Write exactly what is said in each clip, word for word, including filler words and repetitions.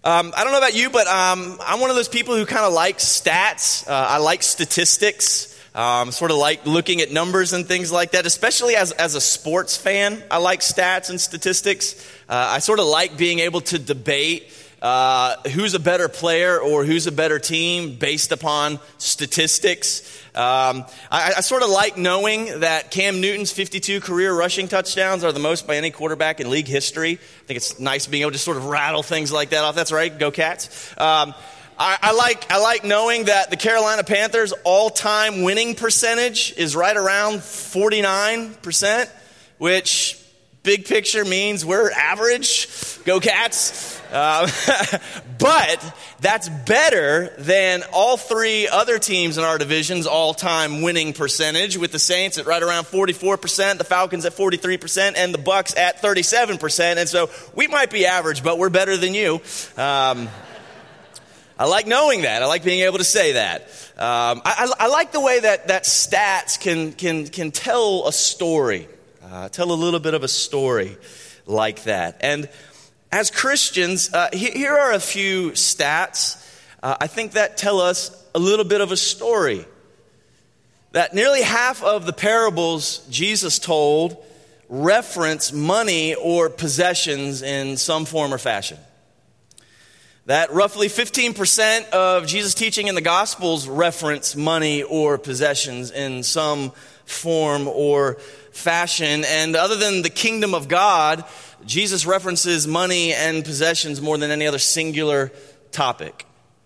Um, I don't know about you, but um, I'm one of those people who kind of like stats. Uh, I like statistics, um, sort of like looking at numbers and things like that, especially as, as a sports fan. I like stats and statistics. Uh, I sort of like being able to debate uh, who's a better player or who's a better team based upon statistics. Um, I, I sort of like knowing that Cam Newton's fifty-two career rushing touchdowns are the most by any quarterback in league history. I think it's nice being able to sort of rattle things like that off. That's right, go Cats. Um, I, I like I like knowing that the Carolina Panthers' all-time winning percentage is right around forty-nine percent, which big picture means we're average. Go Cats. Uh, but that's better than all three other teams in our division's all-time winning percentage, with the Saints at right around forty-four percent, the Falcons at forty-three percent, and the Bucks at thirty-seven percent. And so we might be average, but we're better than you. Um, I like knowing that. I like being able to say that. Um, I, I, I like the way that, that stats can, can, can tell a story, uh, tell a little bit of a story like that. And as Christians, uh, here are a few stats uh, I think that tell us a little bit of a story. That nearly half of the parables Jesus told reference money or possessions in some form or fashion. That roughly fifteen percent of Jesus' teaching in the Gospels reference money or possessions in some form or fashion. And other than the kingdom of God, Jesus references money and possessions more than any other singular topic.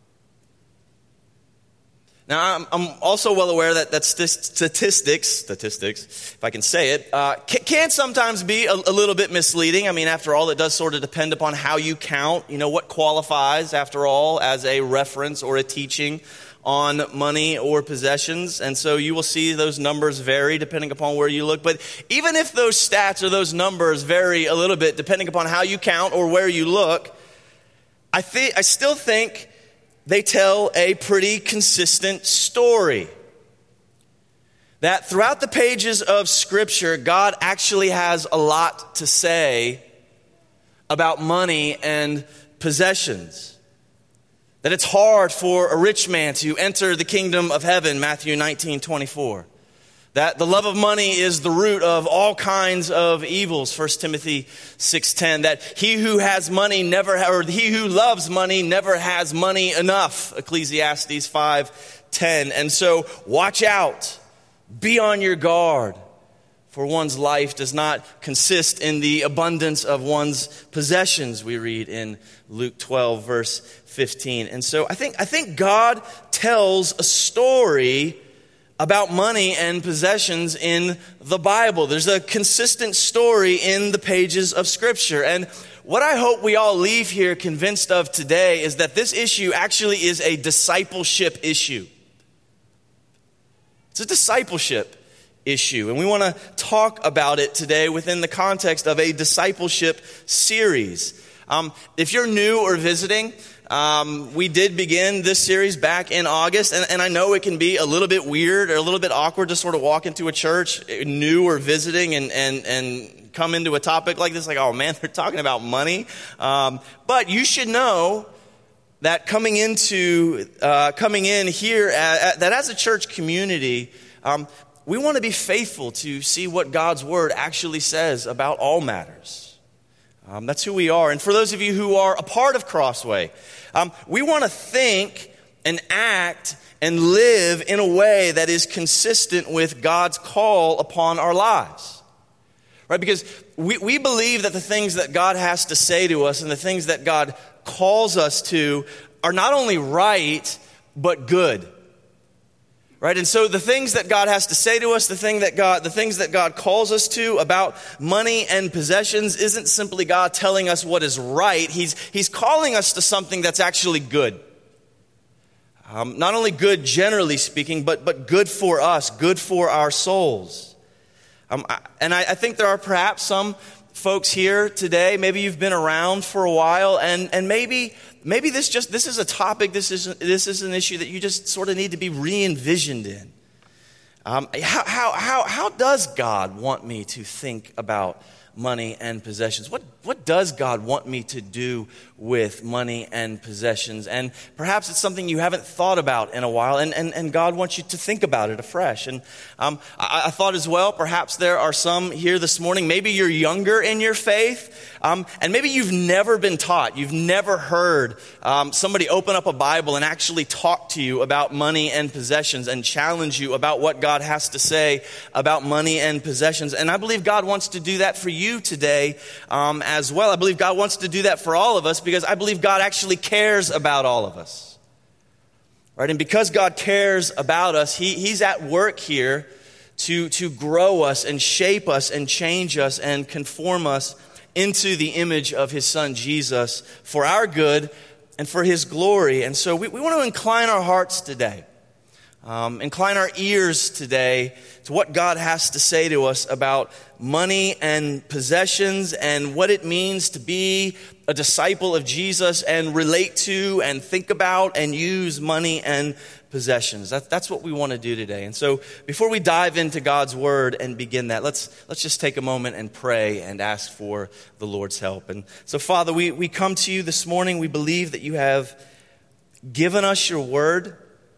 Now, I'm, I'm also well aware that, that st- statistics, statistics, if I can say it, uh, can, can sometimes be a, a little bit misleading. I mean, after all, it does sort of depend upon how you count. You know, what qualifies, after all, as a reference or a teaching on money or possessions. And so you will see those numbers vary depending upon where you look. But even if those stats or those numbers vary a little bit depending upon how you count or where you look, I think I still think they tell a pretty consistent story. That throughout the pages of Scripture, God actually has a lot to say about money and possessions. That it's hard for a rich man to enter the kingdom of heaven, Matthew nineteen twenty-four. That the love of money is the root of all kinds of evils, First Timothy six ten. That he who has money never, or he who loves money never has money enough, Ecclesiastes five ten. And so watch out, be on your guard, for one's life does not consist in the abundance of one's possessions, we read in Luke twelve, verse fifteen. And so I think I think God tells a story about money and possessions in the Bible. There's a consistent story in the pages of Scripture. And what I hope we all leave here convinced of today is that this issue actually is a discipleship issue. It's a discipleship issue. And we want to talk about it today within the context of a discipleship series. Um, if you're new or visiting, Um, we did begin this series back in August, and, and I know it can be a little bit weird or a little bit awkward to sort of walk into a church new or visiting and, and, and come into a topic like this, like, oh man, they're talking about money. Um, but you should know that coming into, uh, coming in here, at, at, that as a church community, um, we want to be faithful to see what God's word actually says about all matters. Um, that's who we are. And for those of you who are a part of Crossway, um, we want to think and act and live in a way that is consistent with God's call upon our lives. Right? Because we, we believe that the things that God has to say to us and the things that God calls us to are not only right, but good. Right? And so the things that God has to say to us, the thing that God, the things that God calls us to about money and possessions isn't simply God telling us what is right. He's, he's calling us to something that's actually good. Um, not only good generally speaking, but, but good for us, good for our souls. Um, I, and I, I think there are perhaps some folks here today, maybe you've been around for a while, and, and maybe maybe this just this is a topic, this is this is an issue that you just sort of need to be re-envisioned in. Um, how how how how does God want me to think about money and possessions. What what does God want me to do with money and possessions? And perhaps it's something you haven't thought about in a while, and, and, and God wants you to think about it afresh. And um, I, I thought as well, perhaps there are some here this morning, maybe you're younger in your faith, um, and maybe you've never been taught, you've never heard um, somebody open up a Bible and actually talk to you about money and possessions and challenge you about what God has to say about money and possessions. And I believe God wants to do that for you today um, as well. I believe God wants to do that for all of us because I believe God actually cares about all of us. Right? And because God cares about us, he, He's at work here to, to grow us and shape us and change us and conform us into the image of His Son Jesus for our good and for His glory. And so we, we want to incline our hearts today. Um, incline our ears today to what God has to say to us about money and possessions and what it means to be a disciple of Jesus and relate to and think about and use money and possessions. That, that's what we want to do today. And so before we dive into God's word and begin that, let's let's just take a moment and pray and ask for the Lord's help. And so, Father, we, we come to you this morning. We believe that you have given us your word.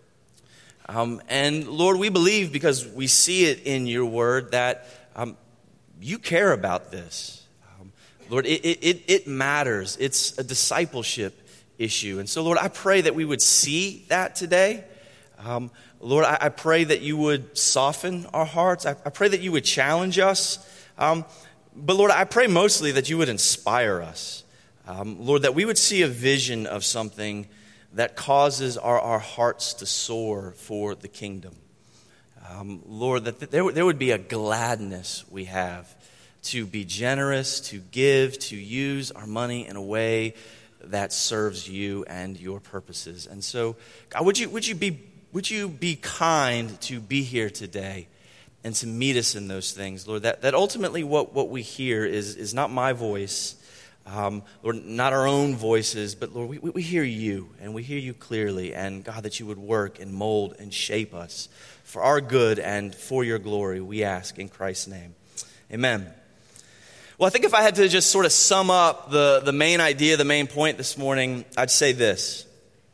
Um, and Lord, we believe because we see it in your word that um, you care about this. Um, Lord, it, it, it matters. It's a discipleship issue. And so, Lord, I pray that we would see that today. Um, Lord, I, I pray that you would soften our hearts. I, I pray that you would challenge us. Um, but Lord, I pray mostly that you would inspire us. Um, Lord, that we would see a vision of something that causes our, our hearts to soar for the kingdom. Um, Lord, that there, there would be a gladness we have to be generous, to give, to use our money in a way that serves you and your purposes. And so, God, would you would you be would you be kind to be here today and to meet us in those things, Lord? That that ultimately what, what we hear is is not my voice. Um, Lord, not our own voices, but Lord, we, we hear you, and we hear you clearly, and God, that you would work and mold and shape us for our good and for your glory, we ask in Christ's name. Amen. Well, I think if I had to just sort of sum up the, the main idea, the main point this morning, I'd say this: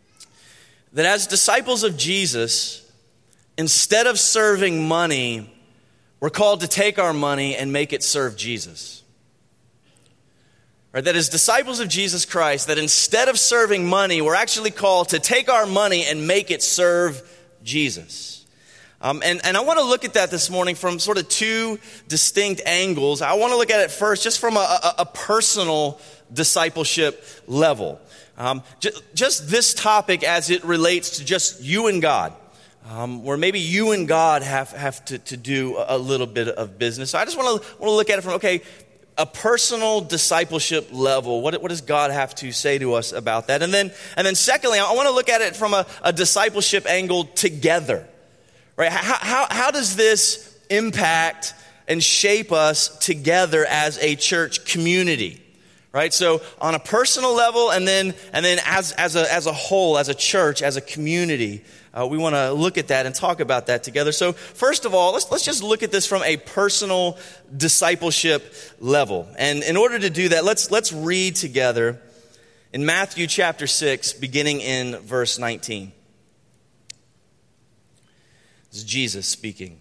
that as disciples of Jesus, instead of serving money, we're called to take our money and make it serve Jesus. Right, that as disciples of Jesus Christ, that instead of serving money, we're actually called to take our money and make it serve Jesus. Um, and, and I want to look at that this morning from sort of two distinct angles. I want to look at it first just from a, a, a personal discipleship level. Um, j- just this topic as it relates to just you and God. Um, where maybe you and God have, have to, to do a, a little bit of business. So I just want to want to look at it from, okay, a personal discipleship level. What, what does God have to say to us about that? And then, and then secondly, I want to look at it from a, a discipleship angle together, right? How, how, how does this impact and shape us together as a church community, right? So on a personal level, and then, and then as, as a, as a whole, as a church, as a community, Uh, we want to look at that and talk about that together. So first of all, let's let's just look at this from a personal discipleship level. And in order to do that, let's let's read together in Matthew chapter six, beginning in verse nineteen. This is Jesus speaking.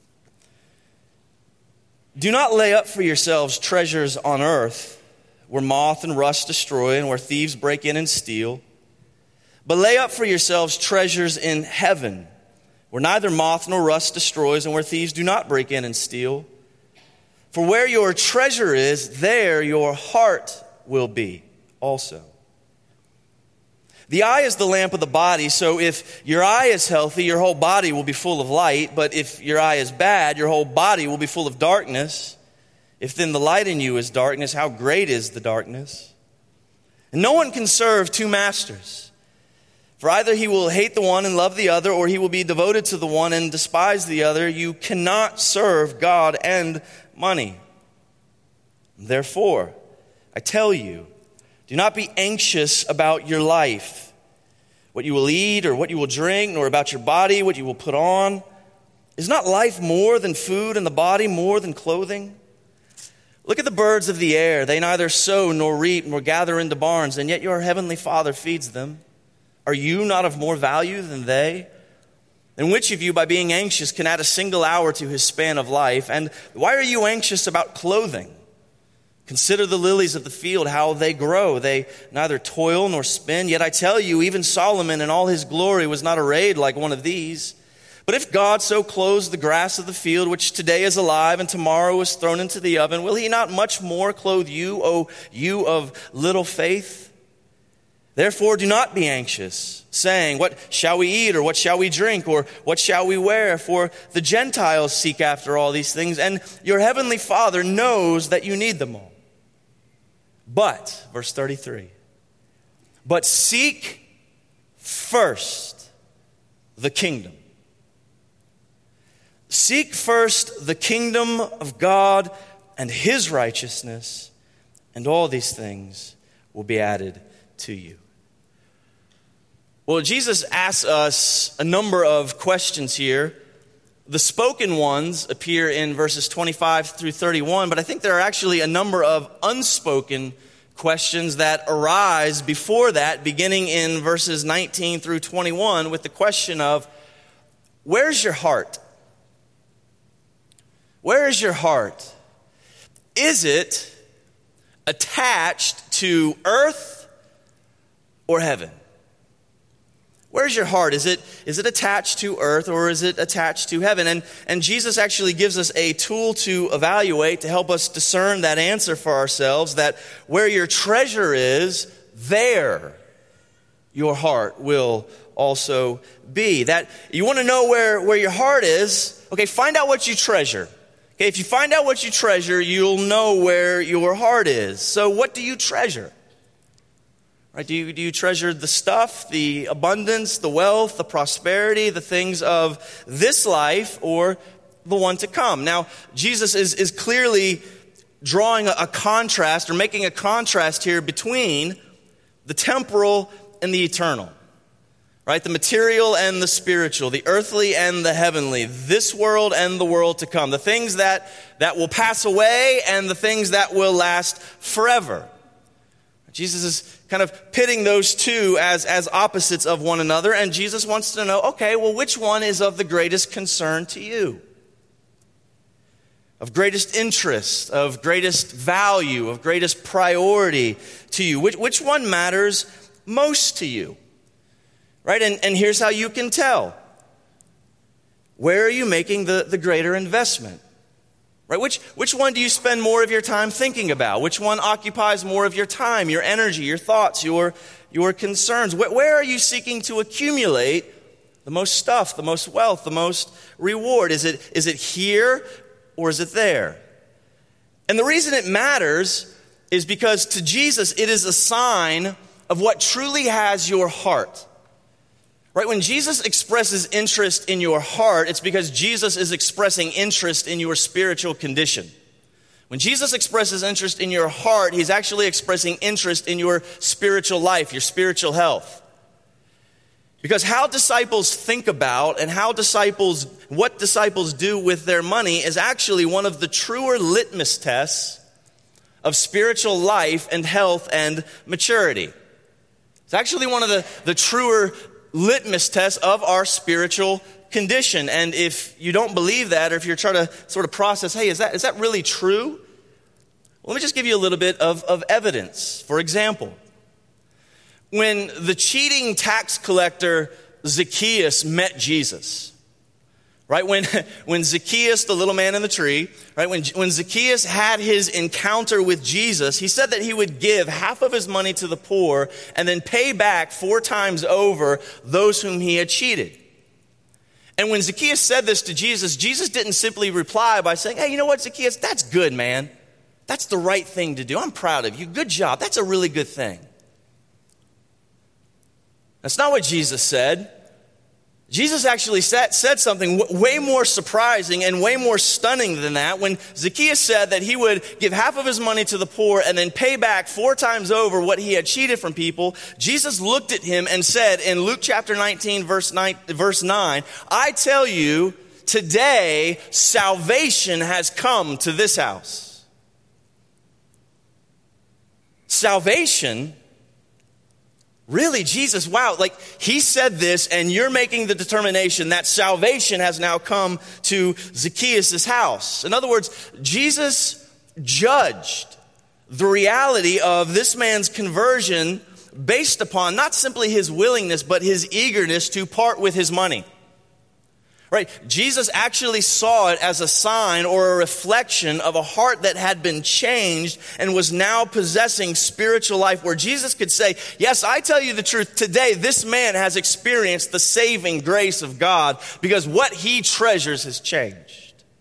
Do not lay up for yourselves treasures on earth, where moth and rust destroy and where thieves break in and steal. But lay up for yourselves treasures in heaven, where neither moth nor rust destroys and where thieves do not break in and steal. For where your treasure is, there your heart will be also. The eye is the lamp of the body, so if your eye is healthy, your whole body will be full of light. But if your eye is bad, your whole body will be full of darkness. If then the light in you is darkness, how great is the darkness? And no one can serve two masters. For either he will hate the one and love the other, or he will be devoted to the one and despise the other. You cannot serve God and money. Therefore, I tell you, do not be anxious about your life, what you will eat or what you will drink, nor about your body, what you will put on. Is not life more than food and the body more than clothing? Look at the birds of the air. They neither sow nor reap nor gather into barns, and yet your heavenly Father feeds them. Are you not of more value than they? And which of you, by being anxious, can add a single hour to his span of life? And why are you anxious about clothing? Consider the lilies of the field, how they grow. They neither toil nor spin. Yet I tell you, even Solomon in all his glory was not arrayed like one of these. But if God so clothes the grass of the field, which today is alive and tomorrow is thrown into the oven, will he not much more clothe you, O you of little faith? Therefore do not be anxious, saying, what shall we eat, or what shall we drink, or what shall we wear? For the Gentiles seek after all these things, and your heavenly Father knows that you need them all. But, verse thirty-three, but seek first the kingdom. Seek first the kingdom of God and his righteousness, and all these things will be added to you. Well, Jesus asks us a number of questions here. The spoken ones appear in verses twenty-five through thirty-one, but I think there are actually a number of unspoken questions that arise before that, beginning in verses nineteen through twenty-one, with the question of, where's your heart? Where is your heart? Is it attached to earth or heaven? Where's your heart? Is it, is it attached to earth or is it attached to heaven? And, and Jesus actually gives us a tool to evaluate, to help us discern that answer for ourselves, that where your treasure is, there your heart will also be. That you want to know where, where your heart is, okay, find out what you treasure. Okay, if you find out what you treasure, you'll know where your heart is. So what do you treasure? Right? Do you, do you treasure the stuff, the abundance, the wealth, the prosperity, the things of this life, or the one to come? Now, Jesus is, is clearly drawing a, a contrast, or making a contrast here between the temporal and the eternal. Right? The material and the spiritual, the earthly and the heavenly, this world and the world to come, the things that, that will pass away and the things that will last forever. Jesus is kind of pitting those two as, as opposites of one another, and Jesus wants to know, okay, well, which one is of the greatest concern to you? Of greatest interest, of greatest value, of greatest priority to you? Which, which one matters most to you? Right? And, and here's how you can tell. Where are you making the, the greater investment? Right? Which, which one do you spend more of your time thinking about? Which one occupies more of your time, your energy, your thoughts, your, your concerns? Where, where are you seeking to accumulate the most stuff, the most wealth, the most reward? Is it, is it here or is it there? And the reason it matters is because to Jesus, it is a sign of what truly has your heart. Right? When Jesus expresses interest in your heart, it's because Jesus is expressing interest in your spiritual condition. When Jesus expresses interest in your heart, he's actually expressing interest in your spiritual life, your spiritual health. Because how disciples think about and how disciples, what disciples do with their money is actually one of the truer litmus tests of spiritual life and health and maturity. It's actually one of the, the truer litmus test of our spiritual condition. And if you don't believe that, or if you're trying to sort of process, hey, is that is that really true? Well, let me just give you a little bit of, of evidence. For example, when the cheating tax collector Zacchaeus met Jesus, right? When, when Zacchaeus, the little man in the tree, right? When, when Zacchaeus had his encounter with Jesus, he said that he would give half of his money to the poor and then pay back four times over those whom he had cheated. And when Zacchaeus said this to Jesus, Jesus didn't simply reply by saying, hey, you know what, Zacchaeus, that's good, man. That's the right thing to do. I'm proud of you. Good job. That's a really good thing. That's not what Jesus said. Jesus actually said, said something w- way more surprising and way more stunning than that. When Zacchaeus said that he would give half of his money to the poor and then pay back four times over what he had cheated from people, Jesus looked at him and said in Luke chapter nineteen, verse nine, verse nine, I tell you, today salvation has come to this house. salvation, really, Jesus, wow, like he said this and you're making the determination that salvation has now come to Zacchaeus' house. In other words, Jesus judged the reality of this man's conversion based upon not simply his willingness, but his eagerness to part with his money. Right? Jesus actually saw it as a sign or a reflection of a heart that had been changed and was now possessing spiritual life, where Jesus could say, yes, I tell you the truth, today this man has experienced the saving grace of God because what he treasures has changed.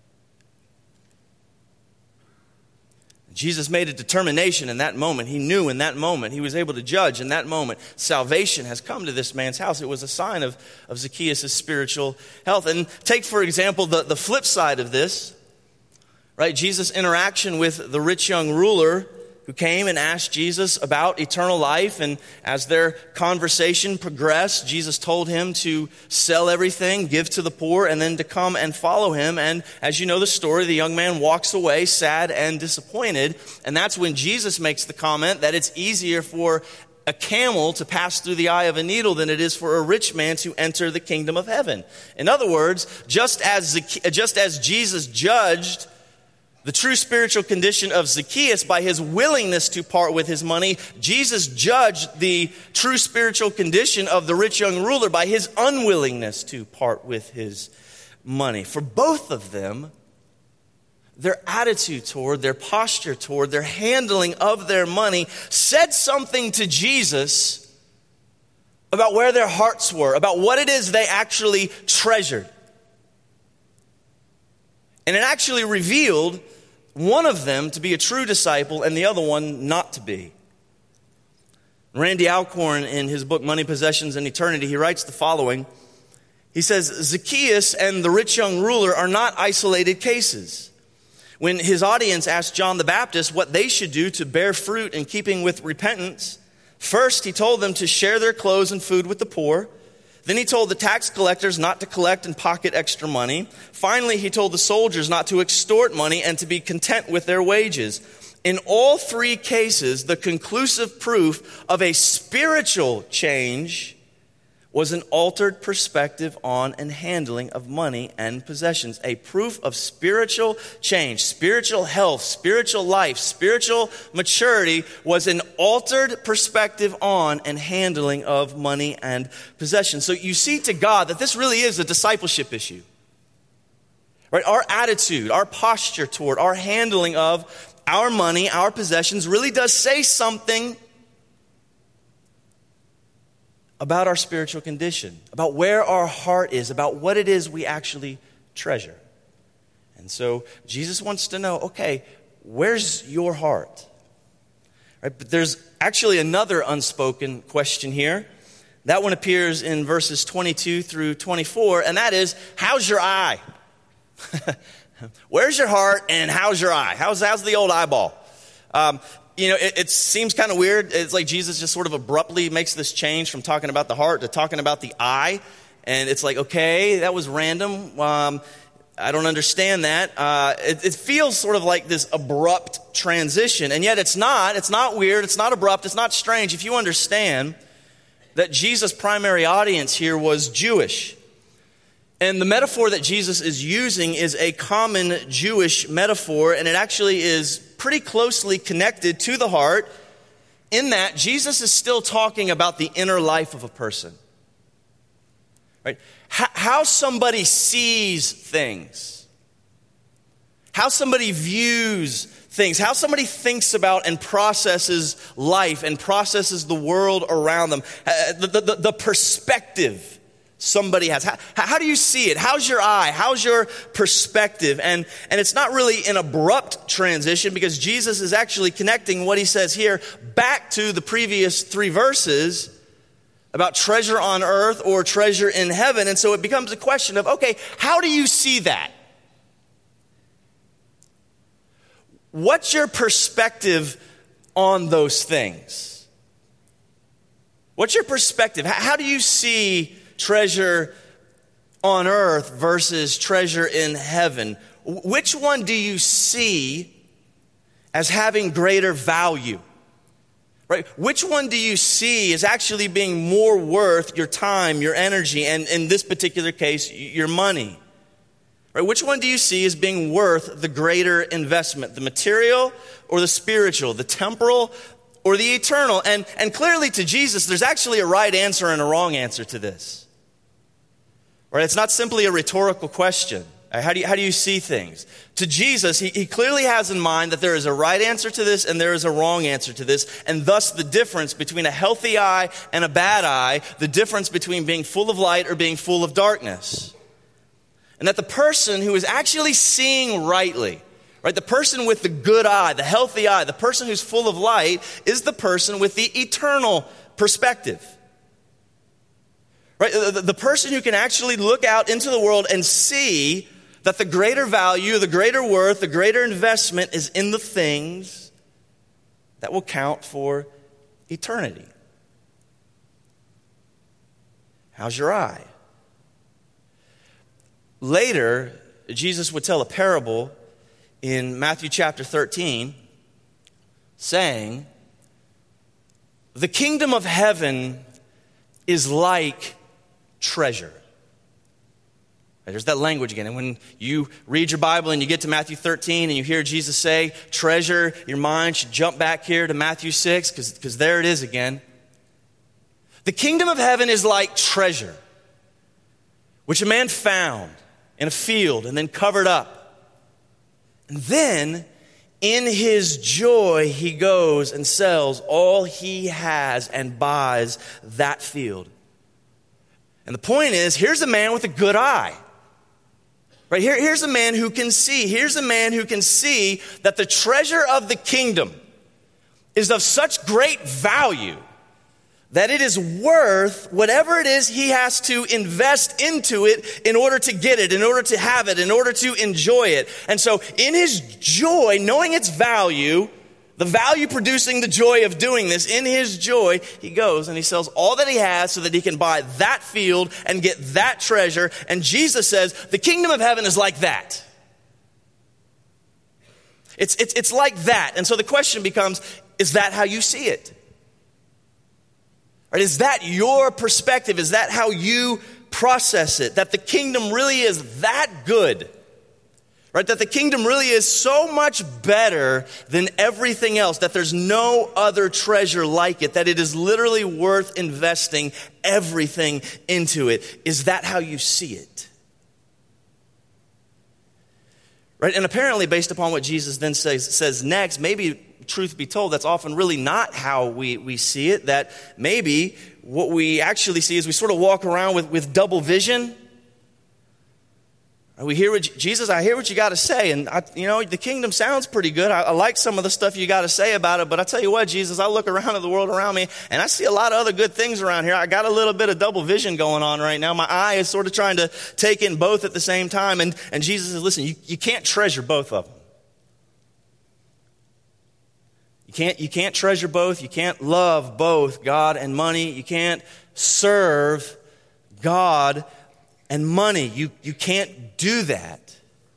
Jesus made a determination in that moment. He knew in that moment. He was able to judge in that moment. Salvation has come to this man's house. It was a sign of, of Zacchaeus' spiritual health. And take, for example, the, the flip side of this, right? Jesus' interaction with the rich young ruler who came and asked Jesus about eternal life. And as their conversation progressed, Jesus told him to sell everything, give to the poor, and then to come and follow him. And as you know the story, the young man walks away sad and disappointed. And that's when Jesus makes the comment that it's easier for a camel to pass through the eye of a needle than it is for a rich man to enter the kingdom of heaven. In other words, just as just as Jesus judged the true spiritual condition of Zacchaeus by his willingness to part with his money, Jesus judged the true spiritual condition of the rich young ruler by his unwillingness to part with his money. For both of them, their attitude toward, their posture toward, their handling of their money said something to Jesus about where their hearts were, about what it is they actually treasured. And it actually revealed one of them to be a true disciple and the other one not to be. Randy Alcorn, in his book Money, Possessions, and Eternity, he writes the following. He says, Zacchaeus and the rich young ruler are not isolated cases. When his audience asked John the Baptist what they should do to bear fruit in keeping with repentance, first he told them to share their clothes and food with the poor. Then he told the tax collectors not to collect and pocket extra money. Finally, he told the soldiers not to extort money and to be content with their wages. In all three cases, the conclusive proof of a spiritual change was an altered perspective on and handling of money and possessions. A proof of spiritual change, spiritual health, spiritual life, spiritual maturity was an altered perspective on and handling of money and possessions. So you see to God that this really is a discipleship issue. Right? Our attitude, our posture toward, our handling of our money, our possessions really does say something about our spiritual condition, about where our heart is, about what it is we actually treasure. And so Jesus wants to know, okay, where's your heart? Right, but there's actually another unspoken question here. That one appears in verses twenty-two through twenty-four, and that is, how's your eye? Where's your heart and how's your eye? How's, how's the old eyeball? Um, You know, it, it seems kind of weird. It's like Jesus just sort of abruptly makes this change from talking about the heart to talking about the eye. And it's like, okay, that was random. Um, I don't understand that. Uh, it, it feels sort of like this abrupt transition. And yet it's not. It's not weird. It's not abrupt. It's not strange. If you understand that Jesus' primary audience here was Jewish. And the metaphor that Jesus is using is a common Jewish metaphor, and it actually is pretty closely connected to the heart in that Jesus is still talking about the inner life of a person. Right? How, how somebody sees things, how somebody views things, how somebody thinks about and processes life and processes the world around them, uh, the, the, the perspective somebody has. How, how do you see it? How's your eye? How's your perspective? And, and it's not really an abrupt transition because Jesus is actually connecting what he says here back to the previous three verses about treasure on earth or treasure in heaven. And so it becomes a question of, okay, how do you see that? What's your perspective on those things? What's your perspective? How, how do you see treasure on earth versus treasure in heaven? Which one do you see as having greater value? Right? Which one do you see as actually being more worth your time, your energy, and in this particular case, your money? Right? Which one do you see as being worth the greater investment, the material or the spiritual, the temporal or the eternal? And, and clearly to Jesus, there's actually a right answer and a wrong answer to this. Right? It's not simply a rhetorical question. How do you, how do you see things? To Jesus, he, he clearly has in mind that there is a right answer to this and there is a wrong answer to this, and thus the difference between a healthy eye and a bad eye, the difference between being full of light or being full of darkness. And that the person who is actually seeing rightly, right, the person with the good eye, the healthy eye, the person who's full of light is the person with the eternal perspective. Right? The, the person who can actually look out into the world and see that the greater value, the greater worth, the greater investment is in the things that will count for eternity. How's your eye? Later, Jesus would tell a parable in Matthew chapter thirteen, saying, "The kingdom of heaven is like treasure." There's that language again. And when you read your Bible and you get to Matthew thirteen and you hear Jesus say, treasure, your mind should jump back here to Matthew six, because because there it is again. The kingdom of heaven is like treasure, which a man found in a field and then covered up. And then, in his joy, he goes and sells all he has and buys that field. And the point is, here's a man with a good eye. Right here, here's a man who can see. Here's a man who can see that the treasure of the kingdom is of such great value that it is worth whatever it is he has to invest into it in order to get it, in order to have it, in order to enjoy it. And so in his joy, knowing its value, the value producing the joy of doing this, in his joy, he goes and he sells all that he has so that he can buy that field and get that treasure. And Jesus says, the kingdom of heaven is like that. It's, it's, it's like that. And so the question becomes, is that how you see it? Right? Is that your perspective? Is that how you process it? That the kingdom really is that good? Right? That the kingdom really is so much better than everything else, that there's no other treasure like it, that it is literally worth investing everything into it. Is that how you see it? Right? And apparently, based upon what Jesus then says, says next, maybe, truth be told, that's often really not how we, we see it. That maybe what we actually see is we sort of walk around with, with double vision. We hear what, Jesus, I hear what you got to say. And, I, you know, the kingdom sounds pretty good. I, I like some of the stuff you got to say about it. But I tell you what, Jesus, I look around at the world around me and I see a lot of other good things around here. I got a little bit of double vision going on right now. My eye is sort of trying to take in both at the same time. And, and Jesus says, listen, you, you can't treasure both of them. You can't, you can't treasure both. You can't love both God and money. You can't serve God and money. You, you can't do that.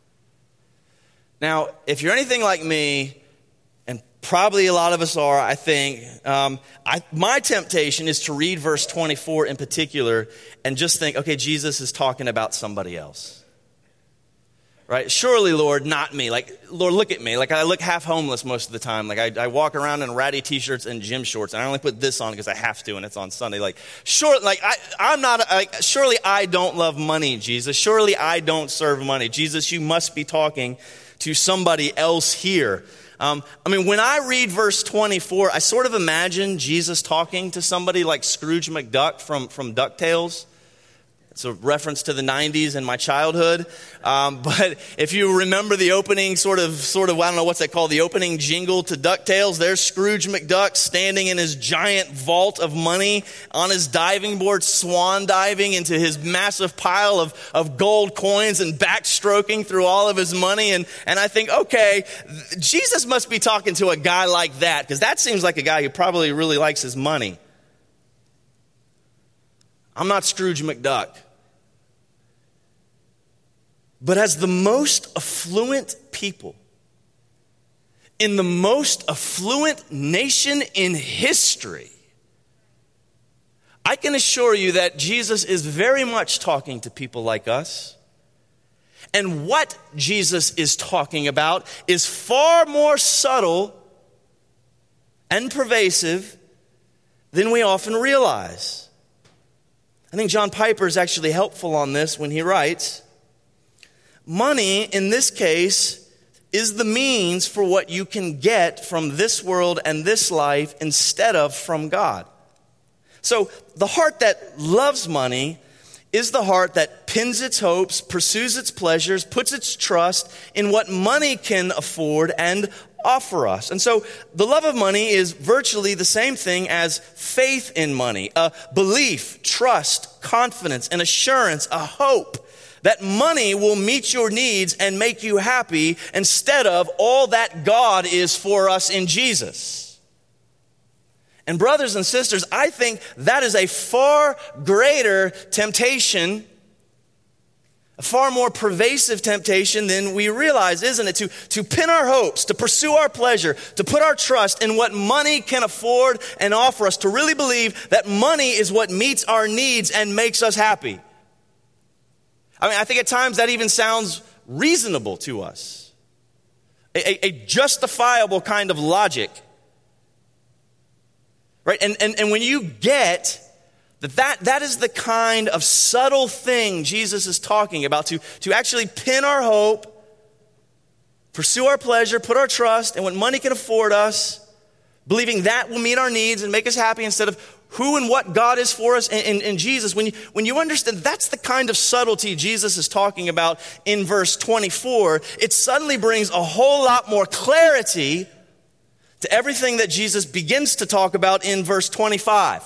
Now, if you're anything like me, and probably a lot of us are, I think, um, I, my temptation is to read verse twenty-four in particular and just think, okay, Jesus is talking about somebody else. Right? Surely, Lord, not me. Like, Lord, look at me. Like, I look half homeless most of the time. Like, I, I walk around in ratty t-shirts and gym shorts, and I only put this on because I have to, and it's on Sunday. Like, sure, like, I, I'm not, like, surely I don't love money, Jesus. Surely I don't serve money. Jesus, you must be talking to somebody else here. Um, I mean, when I read verse twenty-four, I sort of imagine Jesus talking to somebody like Scrooge McDuck from, from DuckTales. It's a reference to the nineties and my childhood. Um, but if you remember the opening sort of, sort of, I don't know what's that called, the opening jingle to DuckTales, there's Scrooge McDuck standing in his giant vault of money on his diving board, swan diving into his massive pile of, of gold coins and backstroking through all of his money. And, and I think, okay, Jesus must be talking to a guy like that, because that seems like a guy who probably really likes his money. I'm not Scrooge McDuck. But as the most affluent people in the most affluent nation in history, I can assure you that Jesus is very much talking to people like us. And what Jesus is talking about is far more subtle and pervasive than we often realize. I think John Piper is actually helpful on this when he writes, money in this case is the means for what you can get from this world and this life instead of from God. So the heart that loves money is the heart that pins its hopes, pursues its pleasures, puts its trust in what money can afford and offer us. And so the love of money is virtually the same thing as faith in money, a belief, trust, confidence, an assurance, a hope that money will meet your needs and make you happy instead of all that God is for us in Jesus. And brothers and sisters, I think that is a far greater temptation, a far more pervasive temptation than we realize, isn't it? To, to pin our hopes, to pursue our pleasure, to put our trust in what money can afford and offer us, to really believe that money is what meets our needs and makes us happy. I mean, I think at times that even sounds reasonable to us. A, a, a justifiable kind of logic. Right? And, and, and when you get that, that that is the kind of subtle thing Jesus is talking about, to, to actually pin our hope, pursue our pleasure, put our trust in what money can afford us, believing that will meet our needs and make us happy instead of who and what God is for us in, in, in Jesus. When you, when you understand that's the kind of subtlety Jesus is talking about in verse twenty-four, it suddenly brings a whole lot more clarity to everything that Jesus begins to talk about in verse twenty-five.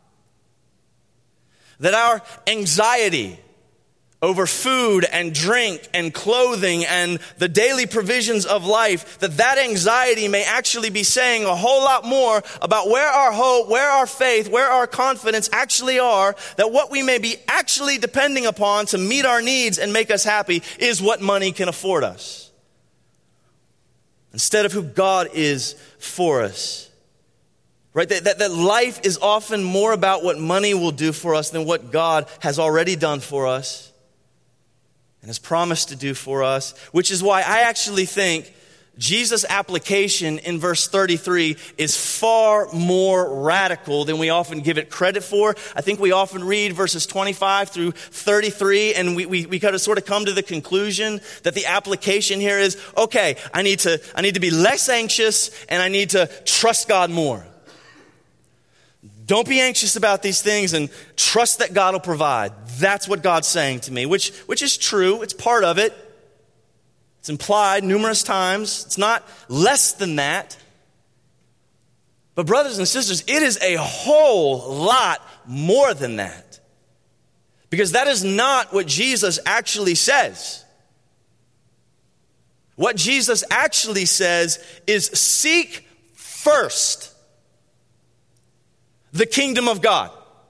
That our anxiety over food and drink and clothing and the daily provisions of life, that that anxiety may actually be saying a whole lot more about where our hope, where our faith, where our confidence actually are, that what we may be actually depending upon to meet our needs and make us happy is what money can afford us, instead of who God is for us. Right? That, that, that life is often more about what money will do for us than what God has already done for us and has promised to do for us, which is why I actually think Jesus' application in verse thirty-three is far more radical than we often give it credit for. I think we often read verses twenty-five through thirty-three, and we, we, we kind of sort of come to the conclusion that the application here is, okay, I need to, I need to be less anxious and I need to trust God more. Don't be anxious about these things and trust that God will provide. That's what God's saying to me, which, which is true. It's part of it. It's implied numerous times. It's not less than that. But brothers and sisters, it is a whole lot more than that. Because that is not what Jesus actually says. What Jesus actually says is seek first the kingdom of God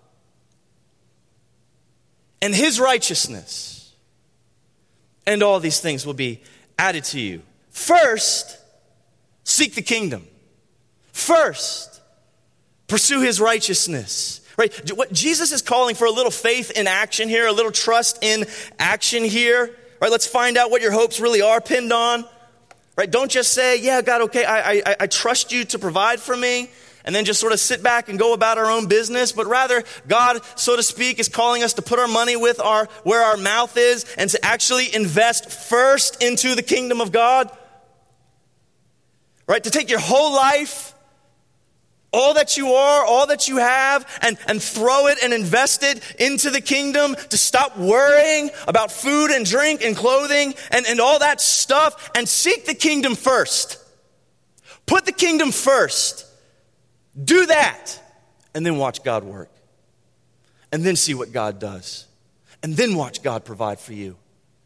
and his righteousness, and all these things will be added to you. First, seek the kingdom. First, pursue his righteousness. Right? What Jesus is calling for a little faith in action here, a little trust in action here. Right? Let's find out what your hopes really are pinned on. Right? Don't just say, yeah, God, okay, I, I, I trust you to provide for me, and then just sort of sit back and go about our own business. But rather, God, so to speak, is calling us to put our money with our where our mouth is and to actually invest first into the kingdom of God. Right? To take your whole life, all that you are, all that you have, and, and throw it and invest it into the kingdom, to stop worrying about food and drink and clothing and, and all that stuff, and seek the kingdom first. Put the kingdom first. Do that, and then watch God work. And then see what God does. And then watch God provide for you.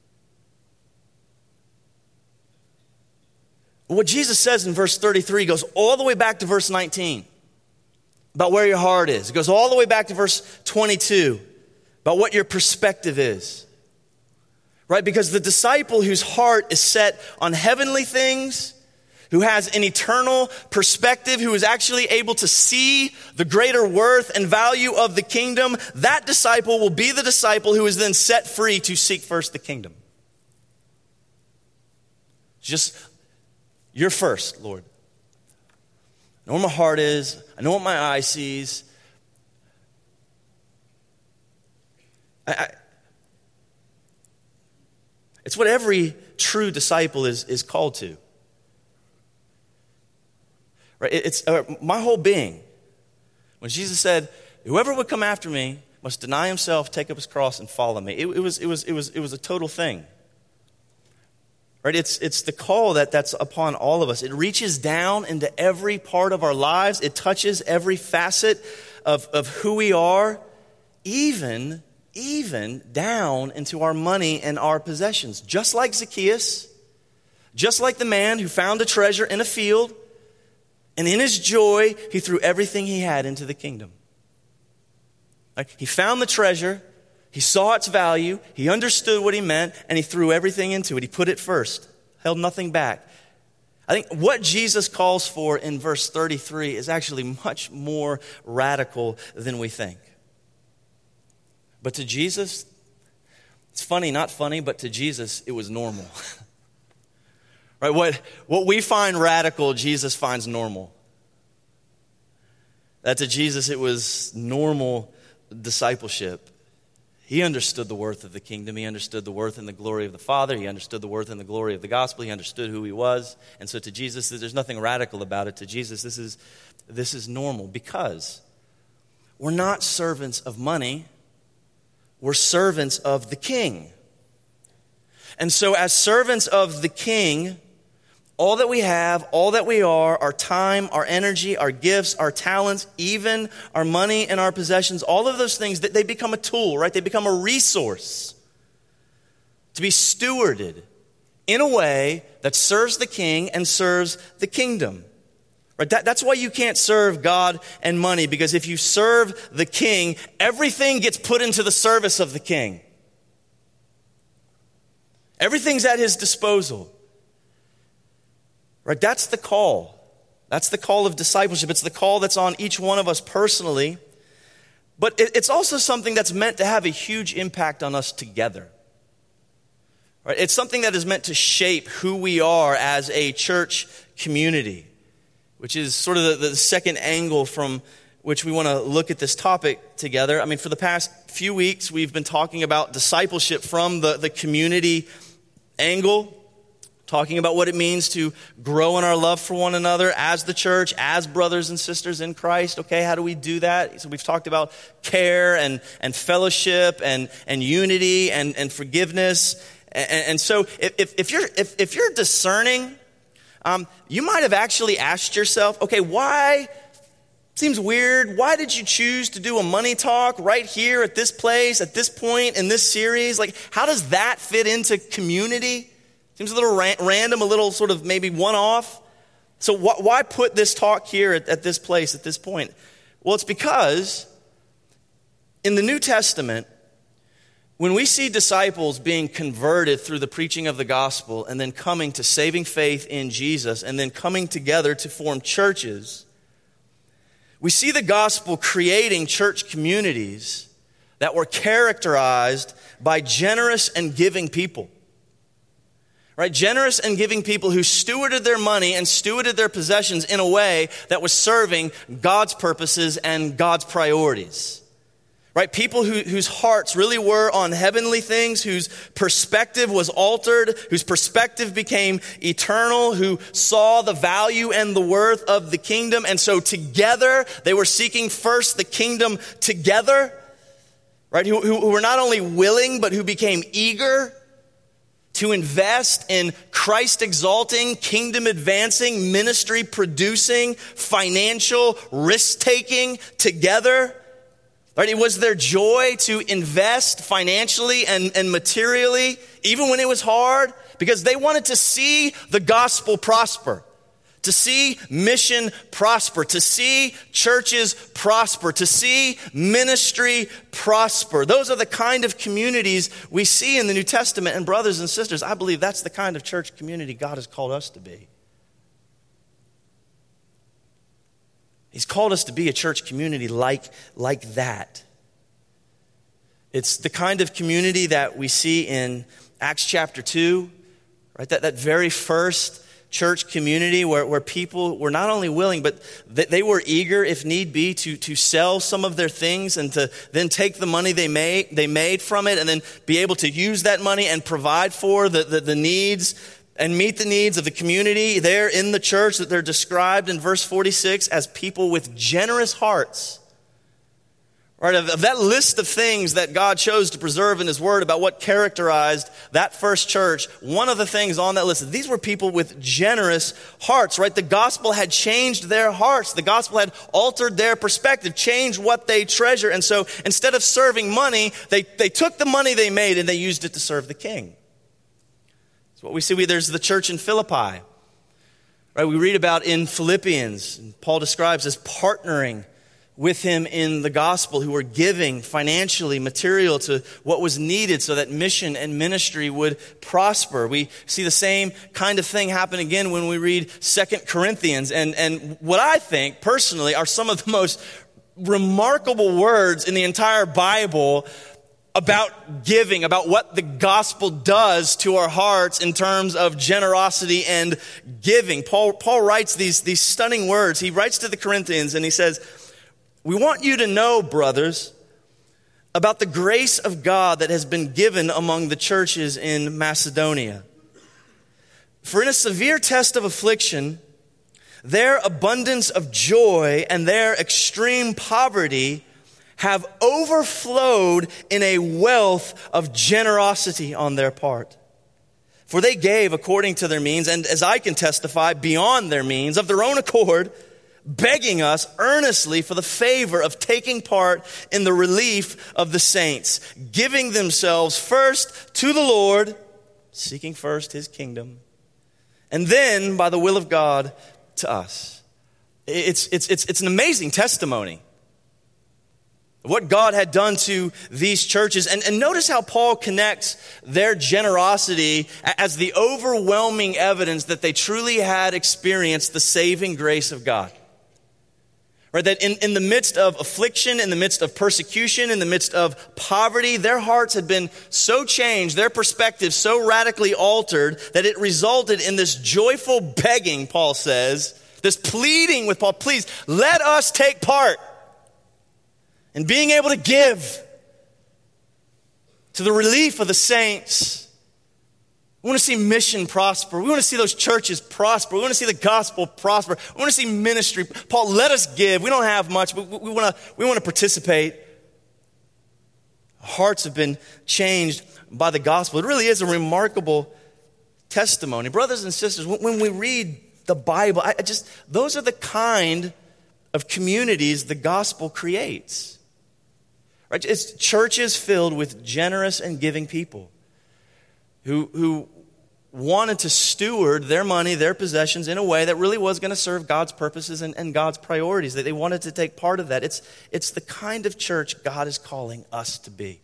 What Jesus says in verse thirty-three goes all the way back to verse nineteen. About where your heart is. It goes all the way back to verse twenty-two. About what your perspective is. Right? Because the disciple whose heart is set on heavenly things, who has an eternal perspective, who is actually able to see the greater worth and value of the kingdom, that disciple will be the disciple who is then set free to seek first the kingdom. Just, you're first, Lord. I know where my heart is. I know what my eye sees. I, I, it's what every true disciple is, is called to. Right? It's uh, my whole being. When Jesus said, "Whoever would come after me must deny himself, take up his cross, and follow me." It, it was, it was, it was, it was a total thing. Right? It's, it's the call that, that's upon all of us. It reaches down into every part of our lives. It touches every facet of, of who we are, even, even down into our money and our possessions. Just like Zacchaeus, just like the man who found a treasure in a field, and in his joy, he threw everything he had into the kingdom. Right? He found the treasure, he saw its value, he understood what he meant, and he threw everything into it. He put it first, held nothing back. I think what Jesus calls for in verse thirty-three is actually much more radical than we think. But to Jesus, it's funny, not funny, but to Jesus, it was normal. Right? What, what we find radical, Jesus finds normal. That to Jesus, it was normal discipleship. He understood the worth of the kingdom. He understood the worth and the glory of the Father. He understood the worth and the glory of the gospel. He understood who he was. And so to Jesus, there's nothing radical about it. To Jesus, this is, this is normal because we're not servants of money. We're servants of the King. And so as servants of the King, all that we have, all that we are, our time, our energy, our gifts, our talents, even our money and our possessions, all of those things, they become a tool, right? They become a resource to be stewarded in a way that serves the King and serves the kingdom. Right? That, that's why you can't serve God and money, because if you serve the King, everything gets put into the service of the King. Everything's at his disposal. Right? That's the call. That's the call of discipleship. It's the call that's on each one of us personally. But it, it's also something that's meant to have a huge impact on us together. Right? It's something that is meant to shape who we are as a church community, which is sort of the, the second angle from which we want to look at this topic together. I mean, for the past few weeks, we've been talking about discipleship from the, the community angle, talking about what it means to grow in our love for one another as the church, as brothers and sisters in Christ. Okay, how do we do that? So we've talked about care and, and fellowship and, and unity and, and forgiveness. And, and so if, if, you're, if, if you're discerning, um, you might have actually asked yourself, okay, why, seems weird, why did you choose to do a money talk right here at this place, at this point in this series? Like, how does that fit into community? Seems a little ra- random, a little sort of maybe one-off. So wh- why put this talk here at, at this place, at this point? Well, it's because in the New Testament, when we see disciples being converted through the preaching of the gospel and then coming to saving faith in Jesus and then coming together to form churches, we see the gospel creating church communities that were characterized by generous and giving people. Right? Generous and giving people who stewarded their money and stewarded their possessions in a way that was serving God's purposes and God's priorities. Right? People who, whose hearts really were on heavenly things, whose perspective was altered, whose perspective became eternal, who saw the value and the worth of the kingdom. And so together, they were seeking first the kingdom together. Right? Who, who, who were not only willing, but who became eager to invest in Christ-exalting, kingdom-advancing, ministry-producing, financial risk-taking together. Right? It was their joy to invest financially and, and materially, even when it was hard, because they wanted to see the gospel prosper, to see mission prosper, to see churches prosper, to see ministry prosper. Those are the kind of communities we see in the New Testament. And brothers and sisters, I believe that's the kind of church community God has called us to be. He's called us to be a church community like, like that. It's the kind of community that we see in Acts chapter two, right? That, that very first church community where, where people were not only willing, but they, they were eager, if need be, to, to sell some of their things and to then take the money they made, they made from it and then be able to use that money and provide for the, the, the needs and meet the needs of the community there in the church that they're described in verse forty-six as people with generous hearts. Right, of, of that list of things that God chose to preserve in his word about what characterized that first church, one of the things on that list, these were people with generous hearts, right? The gospel had changed their hearts. The gospel had altered their perspective, changed what they treasure. And so instead of serving money, they, they took the money they made and they used it to serve the king. That's what we see. We, there's the church in Philippi, right? We read about in Philippians, and Paul describes as partnering with him in the gospel, who were giving financially material to what was needed so that mission and ministry would prosper. We see the same kind of thing happen again when we read Second Corinthians. And, and what I think personally are some of the most remarkable words in the entire Bible about giving, about what the gospel does to our hearts in terms of generosity and giving. Paul, Paul writes these, these stunning words. He writes to the Corinthians and he says, "We want you to know, brothers, about the grace of God that has been given among the churches in Macedonia. For in a severe test of affliction, their abundance of joy and their extreme poverty have overflowed in a wealth of generosity on their part. For they gave according to their means, and as I can testify, beyond their means, of their own accord, begging us earnestly for the favor of taking part in the relief of the saints, giving themselves first to the Lord, seeking first his kingdom, and then by the will of God to us." It's, it's, it's, it's an amazing testimony of what God had done to these churches. And, and notice how Paul connects their generosity as the overwhelming evidence that they truly had experienced the saving grace of God. Right, that in, in the midst of affliction, in the midst of persecution, in the midst of poverty, their hearts had been so changed, their perspective so radically altered, that it resulted in this joyful begging, Paul says, this pleading with Paul, please let us take part in being able to give to the relief of the saints. We want to see mission prosper. We want to see those churches prosper. We want to see the gospel prosper. We want to see ministry. Paul, let us give. We don't have much, but we want to, we want to participate. Hearts have been changed by the gospel. It really is a remarkable testimony. Brothers and sisters, when we read the Bible, I just, those are the kind of communities the gospel creates. Right? It's churches filled with generous and giving people who, who wanted to steward their money, their possessions in a way that really was going to serve God's purposes and, and God's priorities. That they wanted to take part of that. It's, it's the kind of church God is calling us to be.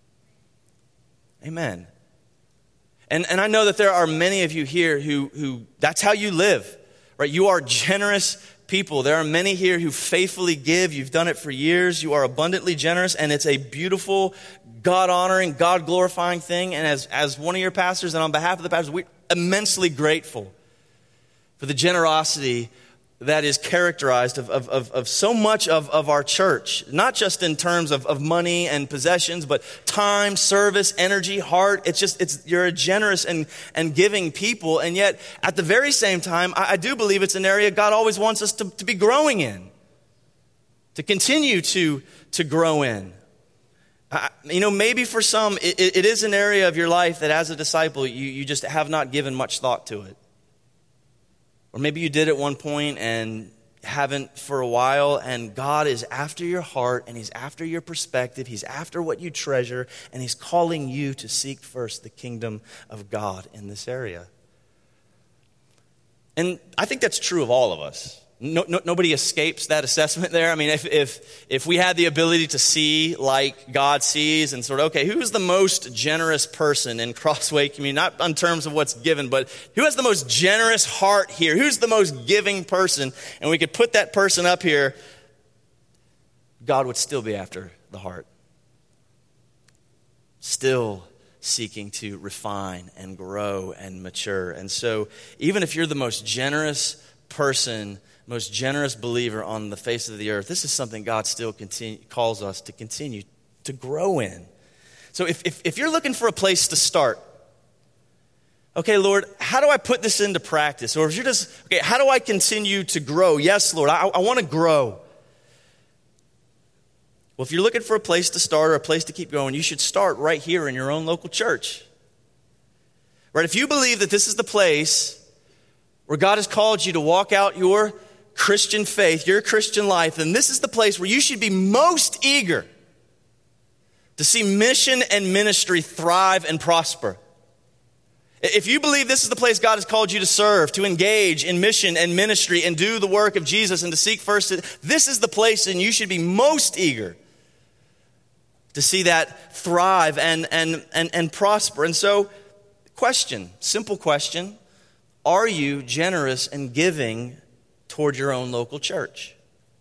Amen. And, and I know that there are many of you here who, who that's how you live, right? You are generous people. There are many here who faithfully give. You've done it for years. You are abundantly generous, and it's a beautiful, God-honoring, God-glorifying thing. And as, as one of your pastors and on behalf of the pastors, we're immensely grateful for the generosity that is characterized of, of, of, of so much of, of our church, not just in terms of, of money and possessions, but time, service, energy, heart. It's just, it's you're a generous and, and giving people. And yet, at the very same time, I, I do believe it's an area God always wants us to, to be growing in, to continue to, to grow in. I, you know, maybe for some, it, it is an area of your life that as a disciple, you, you just have not given much thought to it. Or maybe you did at one point and haven't for a while, and God is after your heart, and He's after your perspective, He's after what you treasure, and He's calling you to seek first the kingdom of God in this area. And I think that's true of all of us. No, no, nobody escapes that assessment there. I mean, if, if if we had the ability to see like God sees and sort of, okay, who's the most generous person in Crossway community? Not in terms of what's given, but who has the most generous heart here? Who's the most giving person? And we could put that person up here. God would still be after the heart. Still seeking to refine and grow and mature. And so even if you're the most generous person, most generous believer on the face of the earth, this is something God still continue, calls us to continue to grow in. So if, if, if you're looking for a place to start, okay, Lord, how do I put this into practice? Or if you're just, okay, how do I continue to grow? Yes, Lord, I, I want to grow. Well, if you're looking for a place to start or a place to keep going, you should start right here in your own local church. Right? If you believe that this is the place where God has called you to walk out your Christian faith, your Christian life, then this is the place where you should be most eager to see mission and ministry thrive and prosper. If you believe this is the place God has called you to serve, to engage in mission and ministry and do the work of Jesus and to seek first, this is the place and you should be most eager to see that thrive and, and, and, and prosper. And so, question, simple question, are you generous and giving toward your own local church?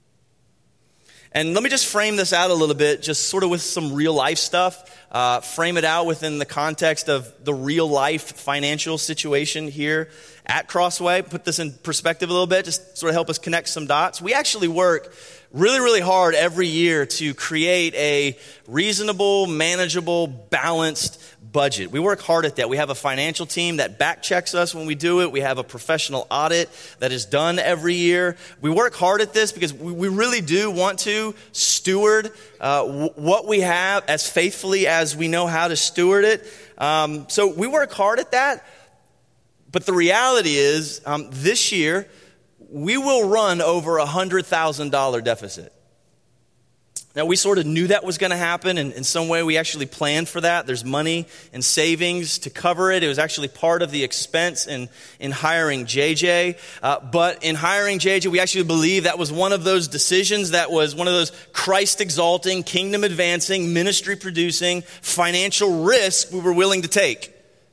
And let me just frame this out a little bit, just sort of with some real life stuff. Uh, frame it out within the context of the real life financial situation here at Crossway. Put this in perspective a little bit, just sort of help us connect some dots. We actually work really, really hard every year to create a reasonable, manageable, balanced budget. We work hard at that. We have a financial team that back checks us when we do it. We have a professional audit that is done every year. We work hard at this because we, we really do want to steward uh, w- what we have as faithfully as we know how to steward it. Um, so we work hard at that. But the reality is, um, this year, we will run over a one hundred thousand dollars deficit. Now, we sort of knew that was going to happen, and in some way we actually planned for that. There's money and savings to cover it. It was actually part of the expense in, in hiring J J. Uh, but in hiring J J, we actually believe that was one of those decisions that was one of those Christ-exalting, kingdom-advancing, ministry-producing, financial risks we were willing to take.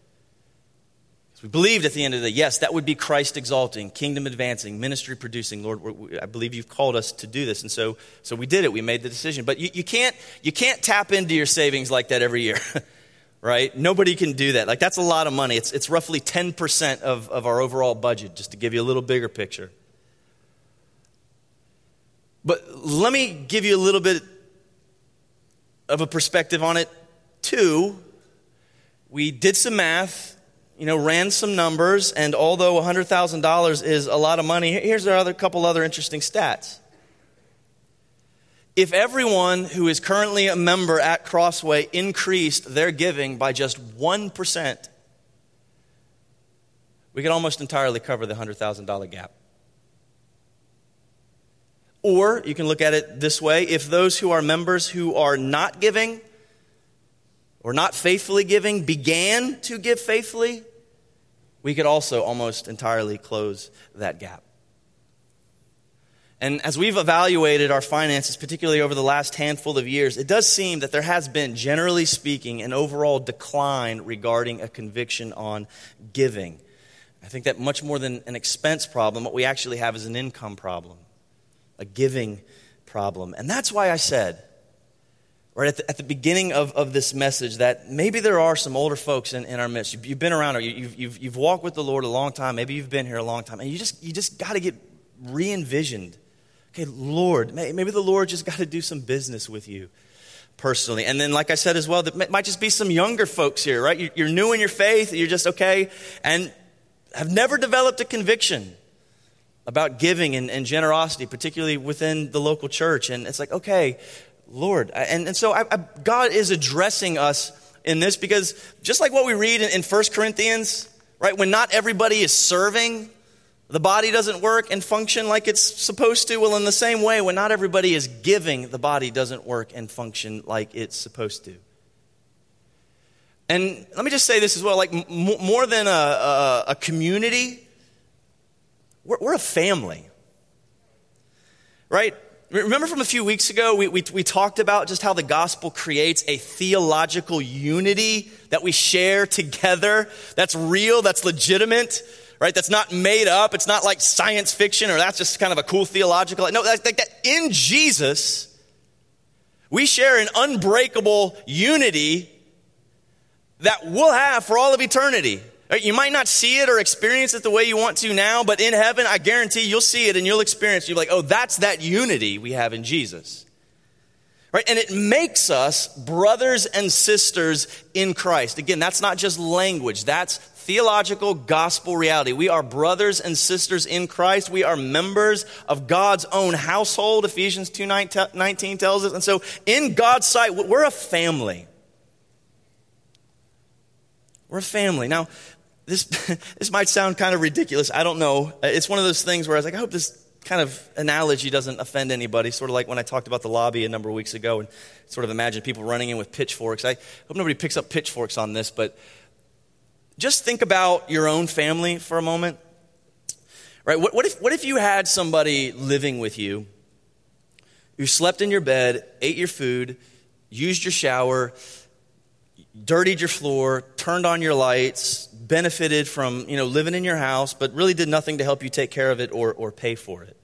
We believed at the end of the day, yes, that would be Christ exalting, kingdom advancing, ministry producing. Lord, we, I believe you've called us to do this. And so so we did it. We made the decision. But you, you can't you can't tap into your savings like that every year, right? Nobody can do that. Like, that's a lot of money. It's it's roughly ten percent of, of our overall budget, just to give you a little bigger picture. But let me give you a little bit of a perspective on it, too. We did some math. You know, ran some numbers, and although one hundred thousand dollars is a lot of money, here's a couple other interesting stats. If everyone who is currently a member at Crossway increased their giving by just one percent, we could almost entirely cover the one hundred thousand dollars gap. Or you can look at it this way: if those who are members who are not giving or not faithfully giving began to give faithfully, we could also almost entirely close that gap. And as we've evaluated our finances, particularly over the last handful of years, it does seem that there has been, generally speaking, an overall decline regarding a conviction on giving. I think that much more than an expense problem, what we actually have is an income problem, a giving problem. And that's why I said, right at the, at the beginning of, of this message, that maybe there are some older folks in, in our midst. You've, you've been around, or you, you've, you've, you've walked with the Lord a long time. Maybe you've been here a long time, and you just you just got to get re-envisioned. Okay, Lord, maybe the Lord just got to do some business with you personally. And then, like I said as well, there might just be some younger folks here, right? You're new in your faith. You're just okay, and have never developed a conviction about giving and, and generosity, particularly within the local church. And it's like, okay, Lord. And, and so I, I, God is addressing us in this, because just like what we read in, in First Corinthians, right? When not everybody is serving, the body doesn't work and function like it's supposed to. Well, in the same way, when not everybody is giving, the body doesn't work and function like it's supposed to. And let me just say this as well, like m- more than a, a, a community, we're, we're a family. right? Remember from a few weeks ago, we, we, we talked about just how the gospel creates a theological unity that we share together. That's real, that's legitimate, right? That's not made up. It's not like science fiction or that's just kind of a cool theological. No, that's like that in Jesus, we share an unbreakable unity that we'll have for all of eternity. You might not see it or experience it the way you want to now, but in heaven, I guarantee you'll see it and you'll experience it. You'll be like, oh, that's that unity we have in Jesus. Right? And it makes us brothers and sisters in Christ. Again, that's not just language. That's theological gospel reality. We are brothers and sisters in Christ. We are members of God's own household, Ephesians two nineteen tells us. And so in God's sight, we're a family. We're a family. Now, this this might sound kind of ridiculous. I don't know. It's one of those things where I was like, I hope this kind of analogy doesn't offend anybody. Sort of like when I talked about the lobby a number of weeks ago and sort of imagine people running in with pitchforks. I hope nobody picks up pitchforks on this, but just think about your own family for a moment. Right? What, what if what if you had somebody living with you who slept in your bed, ate your food, used your shower, dirtied your floor, turned on your lights, benefited from, you know, living in your house, but really did nothing to help you take care of it or, or pay for it?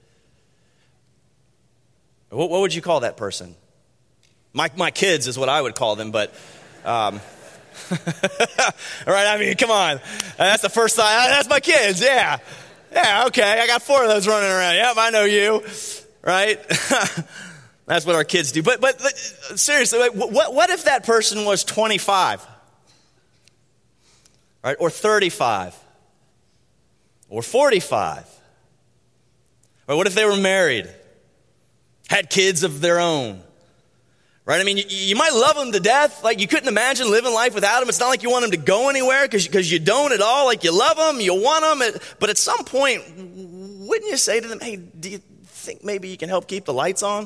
What, what would you call that person? My my kids is what I would call them, but, um, all right, I mean, come on. That's the first thought. That's my kids, yeah. Yeah, okay, I got four of those running around. Yep, I know you, right? That's what our kids do. But but seriously, like, what what if that person was twenty-five, right, or thirty-five, or forty-five? Or what if they were married, had kids of their own? Right? I mean, you, you might love them to death. Like, you couldn't imagine living life without them. It's not like you want them to go anywhere because because you don't at all. Like, you love them, you want them. But at some point, wouldn't you say to them, hey, do you think maybe you can help keep the lights on?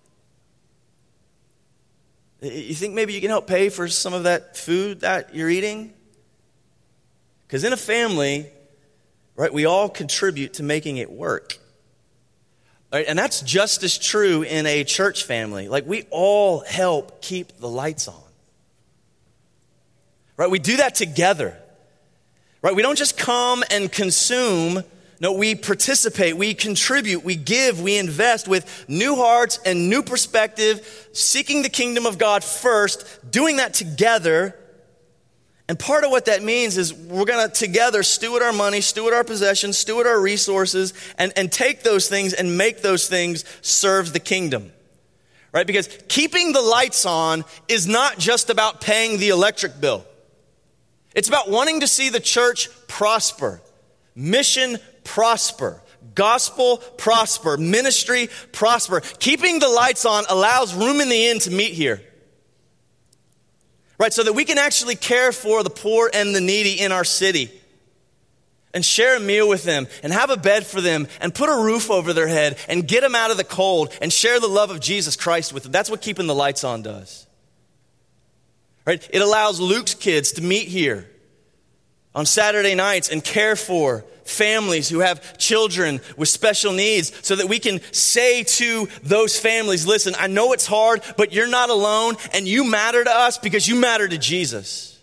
You think maybe you can help pay for some of that food that you're eating? Because in a family, right, we all contribute to making it work. Right? And that's just as true in a church family. Like, we all help keep the lights on. Right? We do that together. Right? We don't just come and consume. No, we participate, we contribute, we give, we invest with new hearts and new perspective, seeking the kingdom of God first, doing that together. And part of what that means is we're going to together steward our money, steward our possessions, steward our resources, and, and take those things and make those things serve the kingdom. Right? Because keeping the lights on is not just about paying the electric bill. It's about wanting to see the church prosper, mission prosper, gospel prosper, ministry prosper. Keeping the lights on allows room in the inn to meet here. Right, so that we can actually care for the poor and the needy in our city and share a meal with them and have a bed for them and put a roof over their head and get them out of the cold and share the love of Jesus Christ with them. That's what keeping the lights on does. Right? It allows Luke's kids to meet here on Saturday nights and care for families who have children with special needs so that we can say to those families, listen, I know it's hard, but you're not alone and you matter to us because you matter to Jesus.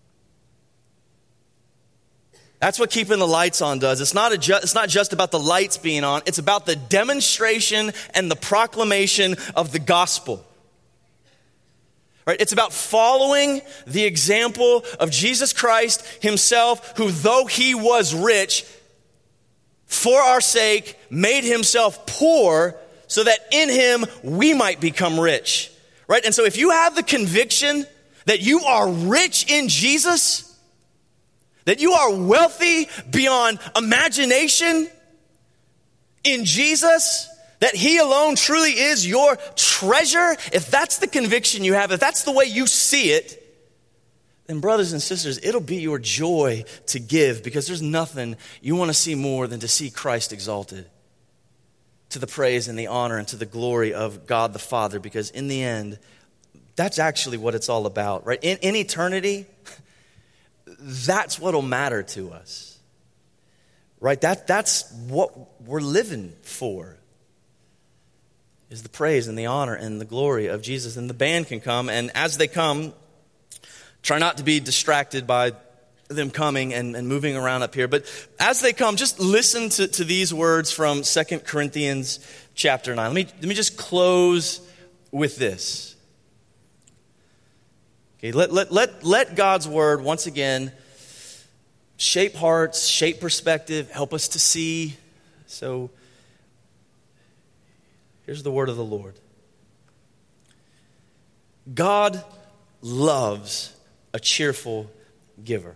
That's what keeping the lights on does. It's not, a ju- it's not just about the lights being on. It's about the demonstration and the proclamation of the gospel. Right? It's about following the example of Jesus Christ himself, who though he was rich, for our sake made himself poor so that in him we might become rich. Right? And so if you have the conviction that you are rich in Jesus, that you are wealthy beyond imagination in Jesus, that he alone truly is your treasure, if that's the conviction you have, if that's the way you see it, then brothers and sisters, it'll be your joy to give, because there's nothing you want to see more than to see Christ exalted to the praise and the honor and to the glory of God the Father, because in the end, that's actually what it's all about, right? In, in eternity, that's what'll matter to us, right? That, that's what we're living for. is the praise and the honor and the glory of Jesus. And the band can come, and as they come, try not to be distracted by them coming and, and moving around up here. But as they come, just listen to, to these words from Second Corinthians chapter nine. Let me, let me just close with this. Okay, let, let, let, let God's word once again shape hearts, shape perspective, help us to see. So here's the word of the Lord. God loves a cheerful giver.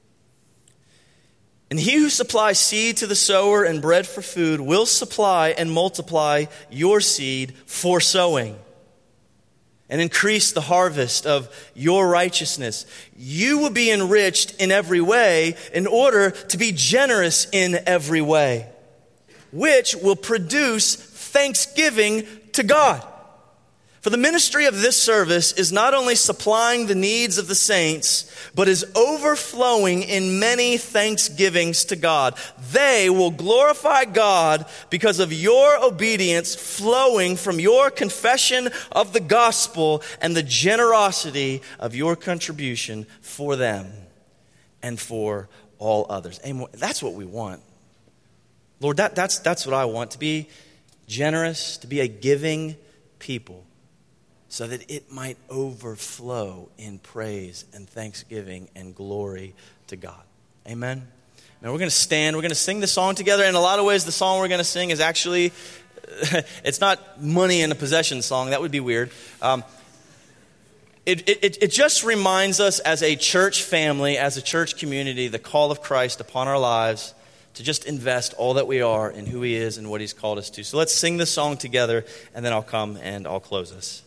And he who supplies seed to the sower and bread for food will supply and multiply your seed for sowing and increase the harvest of your righteousness. You will be enriched in every way in order to be generous in every way, which will produce thanksgiving to God. For the ministry of this service is not only supplying the needs of the saints, but is overflowing in many thanksgivings to God. They will glorify God because of your obedience flowing from your confession of the gospel and the generosity of your contribution for them and for all others. Amen. That's what we want. Lord, that, that's, that's what I want, to be generous, to be a giving people, so that it might overflow in praise and thanksgiving and glory to God. Amen? Now we're going to stand. We're going to sing the song together. In a lot of ways, the song we're going to sing is actually, it's not money in a possession song. That would be weird. Um, it, it, it just reminds us as a church family, as a church community, the call of Christ upon our lives to just invest all that we are in who he is and what he's called us to. So let's sing this song together, and then I'll come and I'll close us.